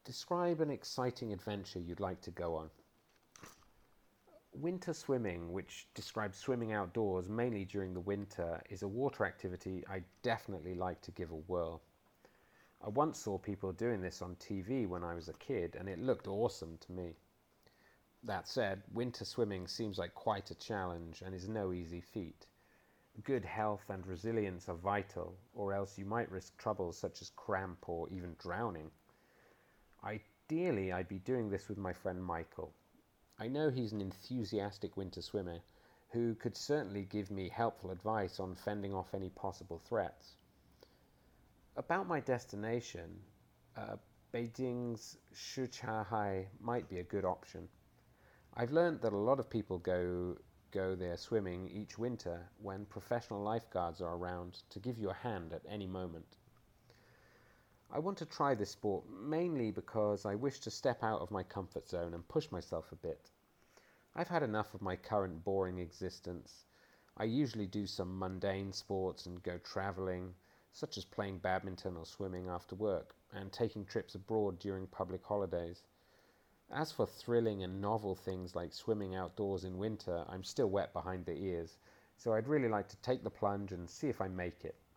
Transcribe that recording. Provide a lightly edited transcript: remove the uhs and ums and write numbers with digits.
Describe an exciting adventure you'd like to go on. Winter swimming, which describes swimming outdoors mainly during the winter, is a water activity I definitely like to give a whirl. I once saw people doing this on TV when I was a kid, and it looked awesome to me. That said, winter swimming seems like quite a challenge and is no easy feat. Good health and resilience are vital, or else you might risk troubles such as cramp or even drowning. Ideally, I'd be doing this with my friend Michael. I know he's an enthusiastic winter swimmer who could certainly give me helpful advice on fending off any possible threats. About my destination, Beijing's Shichahai might be a good option. I've learned that a lot of people go there swimming each winter when professional lifeguards are around to give you a hand at any moment. I want to try this sport mainly because I wish to step out of my comfort zone and push myself a bit. I've had enough of my current boring existence. I usually do some mundane sports and go travelling, such as playing badminton or swimming after work, and taking trips abroad during public holidays. As for thrilling and novel things like swimming outdoors in winter, I'm still wet behind the ears, so I'd really like to take the plunge and see if I make it.